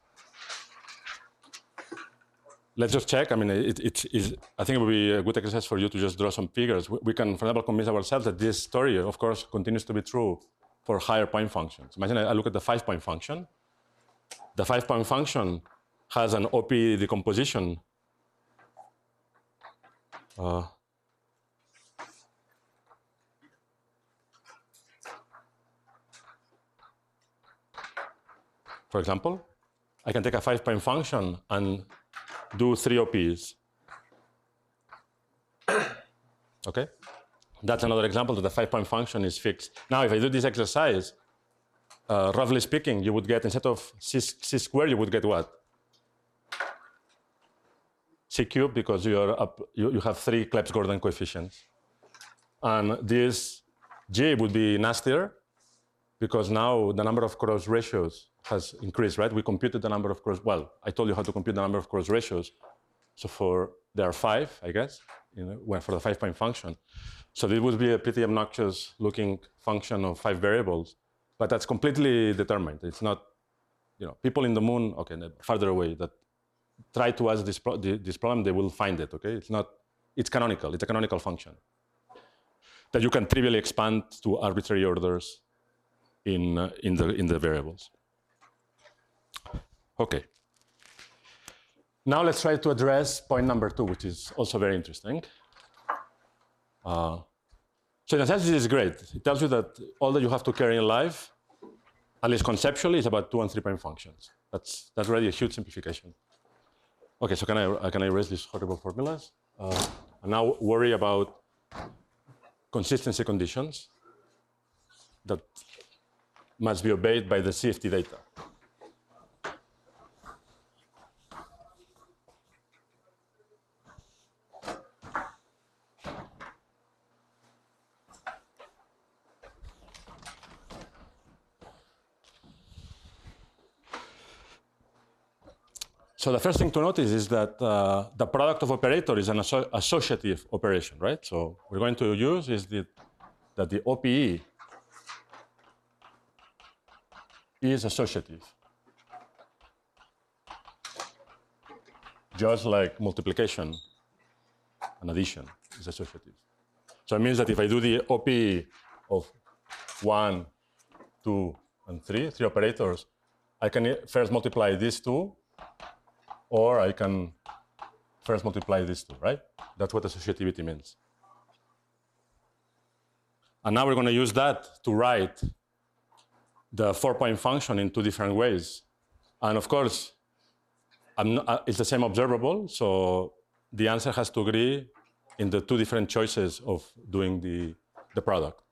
let's just check. I mean, it, it is, I think it would be a good exercise for you to just draw some figures. We, we can, for example, convince ourselves that this story, of course, continues to be true for higher point functions. Imagine I look at the five-point function. The five-point function has an O P decomposition. Uh, for example, I can take a five-point function and do three O Ps. Okay? That's another example that the five-point function is fixed. Now, if I do this exercise, uh, roughly speaking, you would get, instead of c, c squared, you would get what? C cubed, because you're up, you, you have three Clebsch-Gordan coefficients. And this G would be nastier, because now the number of cross ratios has increased, right? We computed the number of cross, well, I told you how to compute the number of cross ratios. So for, there are five, I guess, you know, for the five-point function. So this would be a pretty obnoxious looking function of five variables, but that's completely determined. It's not, you know, people in the moon, okay, farther away, that try to ask this, pro this problem, they will find it, okay? It's not, it's canonical, it's a canonical function that you can trivially expand to arbitrary orders in, uh, in, the, in the variables. Okay. Now let's try to address point number two, which is also very interesting. Uh, so in a sense, this is great. It tells you that all that you have to carry in life, at least conceptually, is about two and three point functions. That's, that's already a huge simplification. Okay, so can I, can I erase these horrible formulas? Uh, and now worry about consistency conditions that must be obeyed by the C F T data. So the first thing to notice is that uh, the product of operator is an asso associative operation, right? So we're going to use is the, that the O P E is associative, just like multiplication and addition is associative. So it means that if I do the O P E of one, two, and three, three operators, I can first multiply these two, or I can first multiply these two, right? That's what associativity means. And now we're going to use that to write the four-point function in two different ways. And of course, I'm not, uh, it's the same observable, so the answer has to agree in the two different choices of doing the, the product.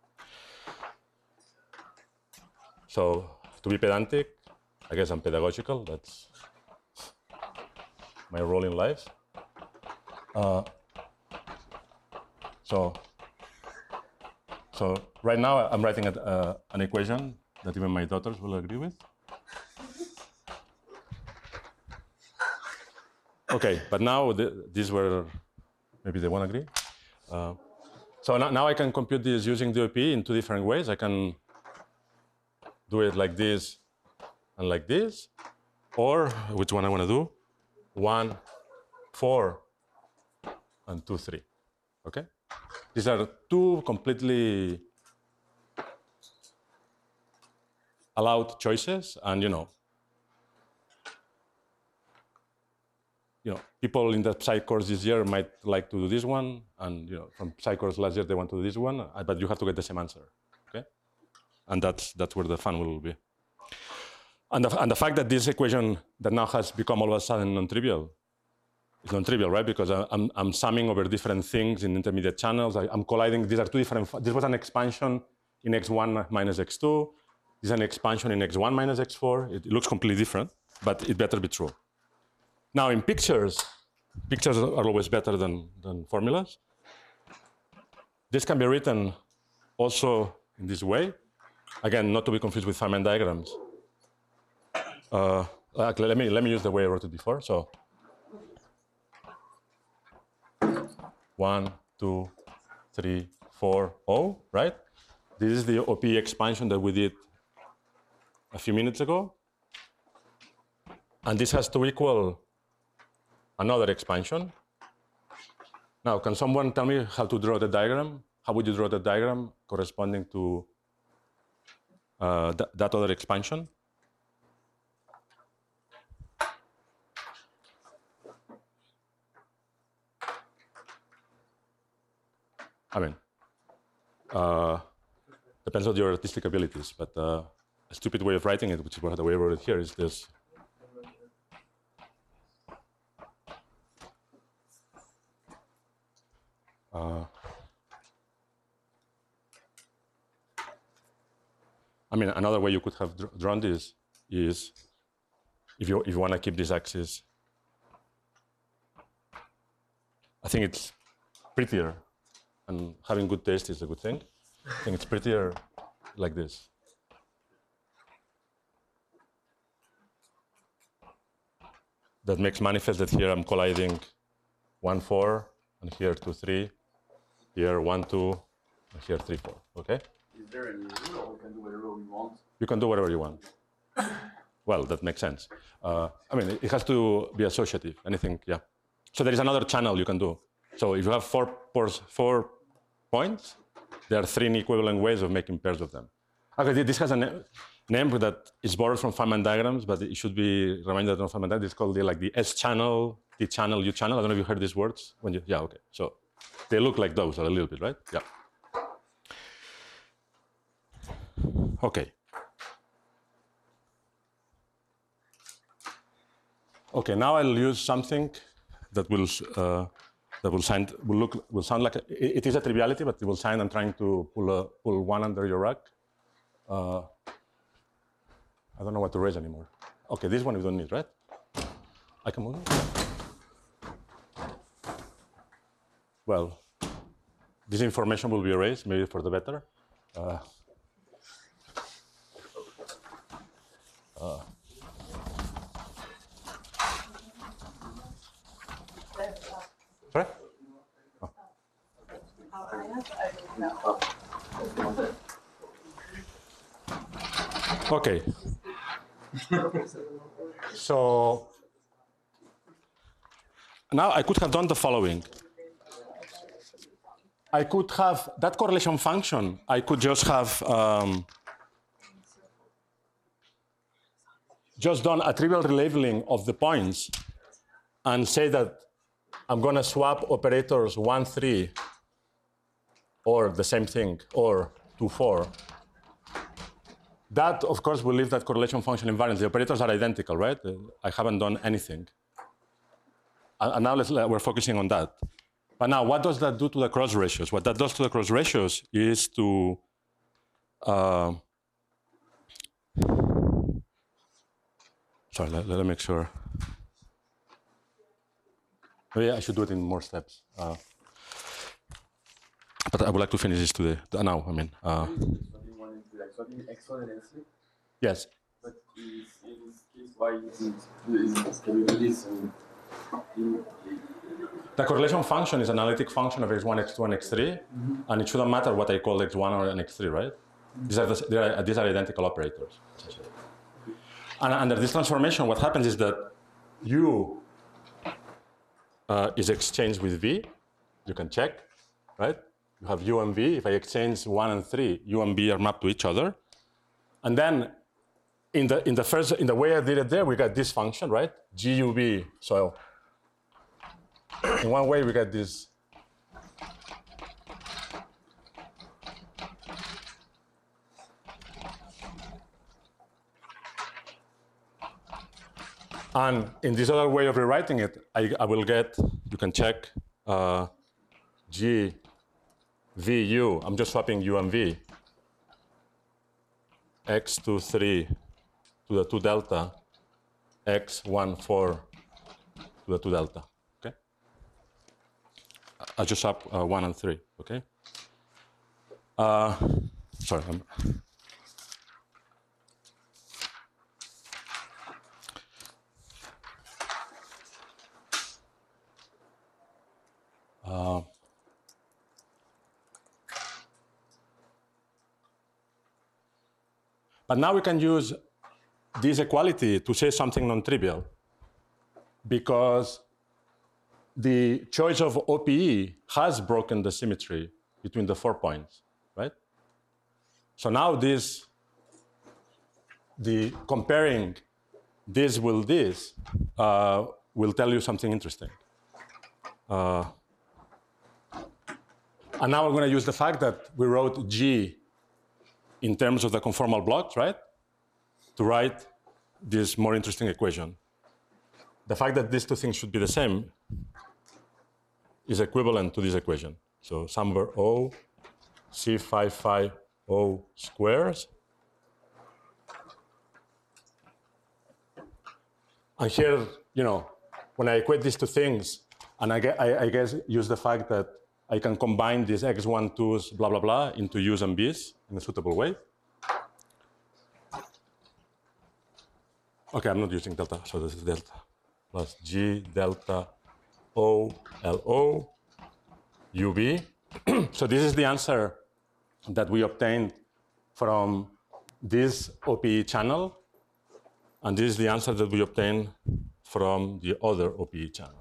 So to be pedantic, I guess I'm pedagogical, that's my role in life. Uh, so, so right now I'm writing a, uh, an equation that even my daughters will agree with. Okay, but now the, these were, maybe they won't agree. Uh, so now, now I can compute this using the O P E in two different ways. I can do it like this and like this, or which one I want to do? One, four, and two, three. Okay? These are two completely allowed choices, and you know, you know, people in the Psych course this year might like to do this one, and you know, from Psych course last year they want to do this one, but you have to get the same answer. Okay? And that's that's where the fun will be. And the, and the fact that this equation that now has become all of a sudden non-trivial is non-trivial, right? Because I, I'm, I'm summing over different things in intermediate channels. I, I'm colliding. These are two different. This was an expansion in x one minus x two. This is an expansion in x one minus x four. It, it looks completely different, but it better be true. Now in pictures, pictures are always better than, than formulas. This can be written also in this way. Again, not to be confused with Feynman diagrams. Uh, actually, let me, let me use the way I wrote it before. So one, two, three, four, oh, right? This is the O P E expansion that we did a few minutes ago. And this has to equal another expansion. Now, can someone tell me how to draw the diagram? How would you draw the diagram corresponding to uh, th that other expansion? I mean, uh, depends on your artistic abilities, but uh, a stupid way of writing it, which is the way I wrote it here, is this. Uh, I mean, another way you could have dr drawn this is, if you, if you want to keep this axis, I think it's prettier, and having good taste is a good thing. I think it's prettier like this. That makes manifest that here I'm colliding one, four, and here two, three, here one, two, and here three, four, okay? Is there any rule, or we can do whatever we want? You can do whatever you want. Well, that makes sense. Uh, I mean, it has to be associative, anything, yeah. So there is another channel you can do. So if you have four, four points, there are three equivalent ways of making pairs of them. Okay, this has a na name that is borrowed from Feynman diagrams, but it should be reminded of Feynman diagrams. It's called the, like the S channel, T channel, U channel. I don't know if you heard these words. When you, yeah, okay. So they look like those a little bit, right? Yeah. Okay. Okay, now I'll use something that will uh, that will sound will look will sound like a, it, it is a triviality, but it will sound I'm trying to pull a, pull one under your rug. Uh, I don't know what to raise anymore. Okay, this one we don't need, right? I can move it. Well, this information will be erased, maybe for the better. Uh, uh, Okay. So now I could have done the following. I could have that correlation function. I could just have um, just done a trivial relabeling of the points and say that I'm going to swap operators one, three, or the same thing, or two, four. That, of course, will leave that correlation function invariant. The operators are identical, right? I haven't done anything. And now let's, we're focusing on that. But now, what does that do to the cross ratios? What that does to the cross ratios is to uh, sorry, let, let me make sure. Maybe I should do it in more steps. Uh, but I would like to finish this today. Uh, now, I mean. Uh, yes. But in this case, why isn't can we do this in, in, The correlation function is an analytic function of x one, x two, and x three, mm-hmm. and it shouldn't matter what I call x one or an x three, right? Mm-hmm. These are the, they are, these are identical operators. And under this transformation, what happens is that u uh, is exchanged with v. You can check, right? You have u and v. If I exchange one and three, u and v are mapped to each other. And then in the in the first in the way I did it there, we got this function, right? G U V. So in one way, we get this. And in this other way of rewriting it, I, I will get, you can check uh, G, V, U. I'm just swapping U and V. X two, three to the two delta, X one, four to the two delta. Okay? I just swap uh, one and three. Okay? Uh, sorry. I'm, Uh, but now we can use this equality to say something non-trivial, because the choice of O P E has broken the symmetry between the four points, right? So now this, the comparing this with this uh, will tell you something interesting. Uh, And now we're going to use the fact that we wrote G in terms of the conformal blocks, right? To write this more interesting equation. The fact that these two things should be the same is equivalent to this equation. So sum over O, C five five O squares. And here, you know, when I equate these two things, and I, I, I guess use the fact that I can combine these x one, twos, blah, blah, blah, into u's and b's in a suitable way. Okay, I'm not using delta, so this is delta plus g delta O L O U B. So this is the answer that we obtained from this O P E channel, and this is the answer that we obtained from the other O P E channel.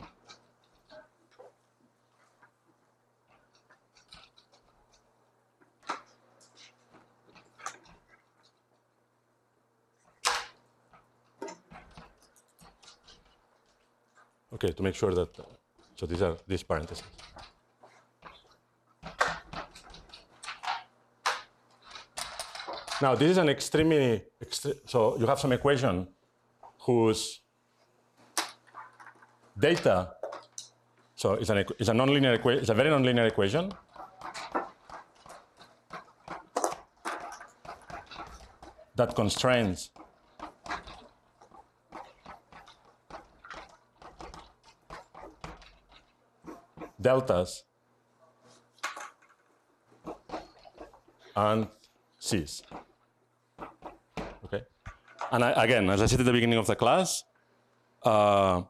Okay, to make sure that, uh, so these are these parentheses. Now, this is an extremely, extre so you have some equation whose data, so it's, an, it's a nonlinear equation, it's a very nonlinear equation. That constrains deltas and C's. Okay? And I, again, as I said at the beginning of the class, uh,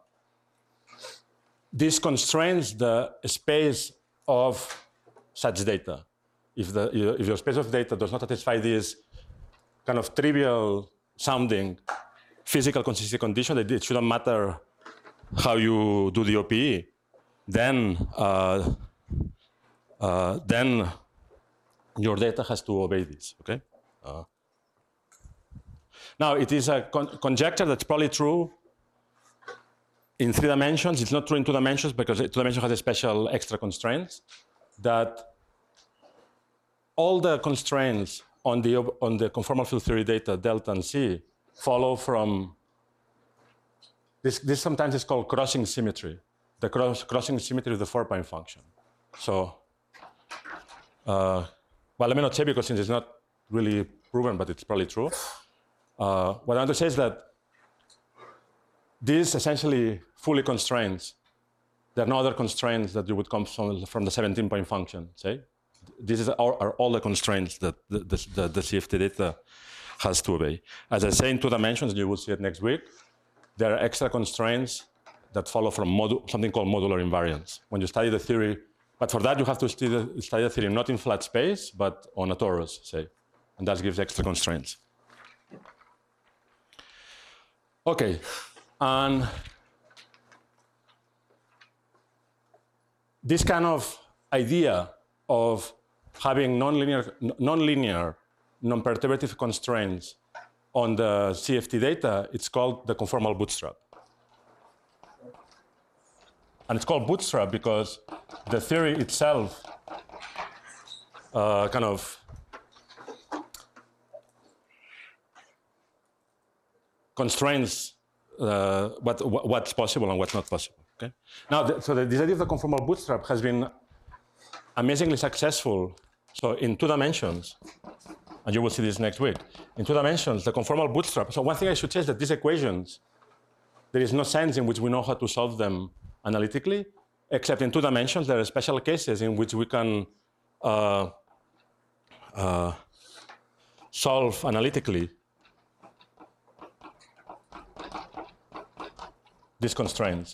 this constrains the space of such data. if, the, if your space of data does not satisfy this kind of trivial sounding physical consistency condition, that it shouldn't matter how you do the O P E, then, uh, uh, then your data has to obey this, okay? Uh, now, it is a con conjecture that's probably true in three dimensions. It's not true in two dimensions because two dimensions has a special extra constraints that all the constraints on the, on the conformal field theory data, delta and C, follow from, this, this sometimes is called crossing symmetry, the cross, crossing symmetry of the four-point function. So, uh, well, let me not say because since it's not really proven, but it's probably true. Uh, what I want to say is that this essentially fully constrains. There are no other constraints that you would come from, from the seventeen-point function, say. These are, are all the constraints that the, the, the, the C F T data has to obey. As I say, in two dimensions, you will see it next week, there are extra constraints that follow from modu something called modular invariance. When you study the theory, but for that you have to study the, study the theory not in flat space, but on a torus, say. And that gives extra constraints. Okay, and this kind of idea of having nonlinear, nonlinear, non-perturbative constraints on the C F T data, it's called the conformal bootstrap. And it's called bootstrap because the theory itself uh, kind of constrains uh, what, what's possible and what's not possible. Okay? Now, the, so the, this idea of the conformal bootstrap has been amazingly successful. So in two dimensions, and you will see this next week, in two dimensions, the conformal bootstrap. So one thing I should say is that these equations, there is no sense in which we know how to solve them analytically, except in two dimensions, there are special cases in which we can uh, uh, solve analytically these constraints.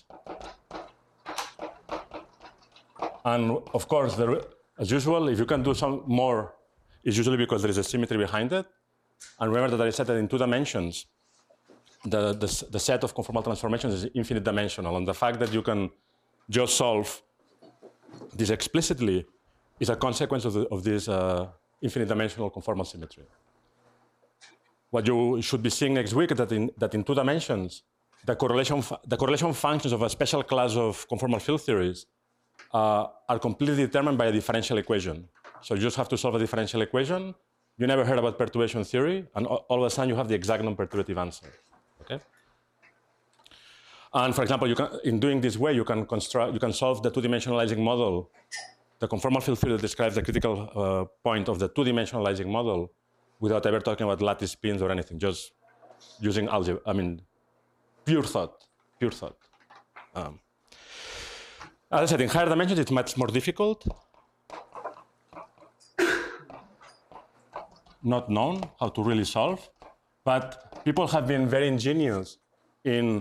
And of course, there, as usual, if you can do some more, it's usually because there is a symmetry behind it. And remember that I said that in two dimensions, the, the, the set of conformal transformations is infinite dimensional. And the fact that you can just solve this explicitly is a consequence of, the, of this uh, infinite dimensional conformal symmetry. What you should be seeing next week is that in, that in two dimensions, the correlation, the correlation functions of a special class of conformal field theories uh, are completely determined by a differential equation. So you just have to solve a differential equation. You never heard about perturbation theory, and all, all of a sudden you have the exact non-perturbative answer. Okay? And for example, you can, in doing this way, you can construct, you can solve the two-dimensionalizing model, the conformal field theory that describes the critical uh, point of the two-dimensionalizing model, without ever talking about lattice spins or anything, just using algebra. I mean, pure thought, pure thought. Um, as I said, in higher dimensions, it's much more difficult. Not known how to really solve, but people have been very ingenious in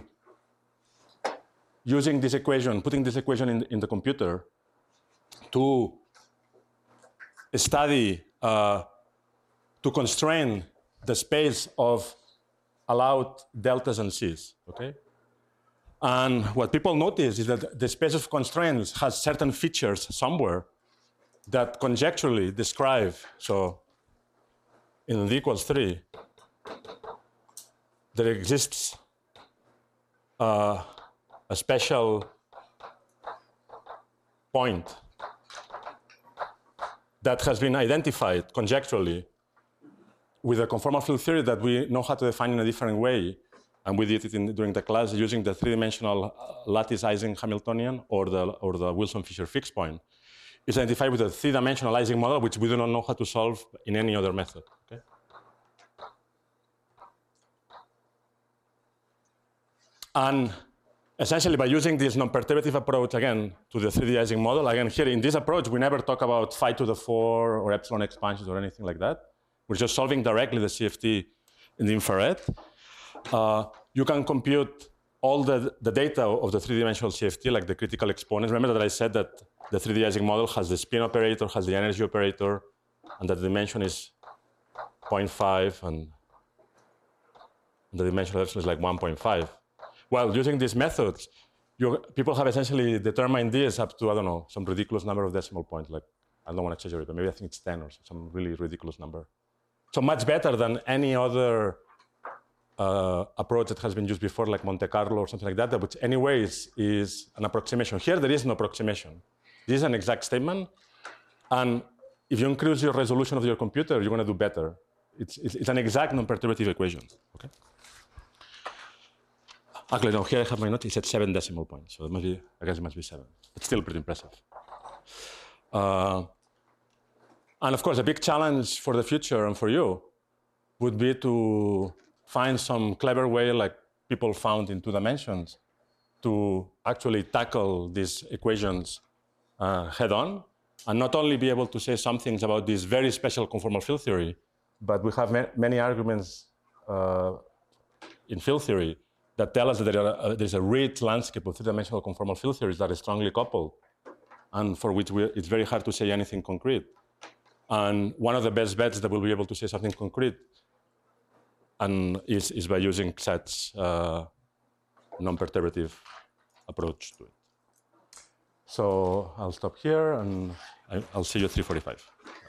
using this equation, putting this equation in, in the computer to study, uh, to constrain the space of allowed deltas and C's, okay? And what people notice is that the space of constraints has certain features somewhere that conjecturally describe, so in D equals three, there exists uh, a special point that has been identified conjecturally with a conformal field theory that we know how to define in a different way. And we did it in, during the class using the three-dimensional lattice Ising Hamiltonian or the, or the Wilson-Fisher fixed point. It's identified with a three-dimensional Ising model, which we do not know how to solve in any other method. Okay? And essentially, by using this non-perturbative approach, again, to the three D Ising model, again, here in this approach, we never talk about phi to the four or epsilon expansions or anything like that. We're just solving directly the C F T in the infrared. Uh, you can compute all the, the data of the three-dimensional C F T, like the critical exponents. Remember that I said that the three D Ising model has the spin operator, has the energy operator, and the dimension is zero point five, and the dimension of epsilon is like one point five. Well, using these methods, you, people have essentially determined this up to, I don't know, some ridiculous number of decimal points. Like, I don't want to exaggerate, but maybe I think it's ten or some really ridiculous number. So much better than any other uh, approach that has been used before, like Monte Carlo or something like that, which anyways is an approximation. Here, there is no approximation. This is an exact statement. And if you increase your resolution of your computer, you're going to do better. It's, it's, it's an exact non-perturbative equation. Okay? Actually, no, here I have my note. It's at seven decimal points. So it must be, I guess it must be seven. It's still pretty impressive. Uh, and of course, a big challenge for the future and for you would be to find some clever way, like people found in two dimensions, to actually tackle these equations uh, head on, and not only be able to say some things about this very special conformal field theory, but we have ma many arguments uh, in field theory that tell us that there are, uh, there's a rich landscape of three-dimensional conformal field theories that is strongly coupled, and for which we, it's very hard to say anything concrete. And one of the best bets that we'll be able to say something concrete and is, is by using such uh, non-perturbative approach to it. So I'll stop here, and I'll see you at three forty-five.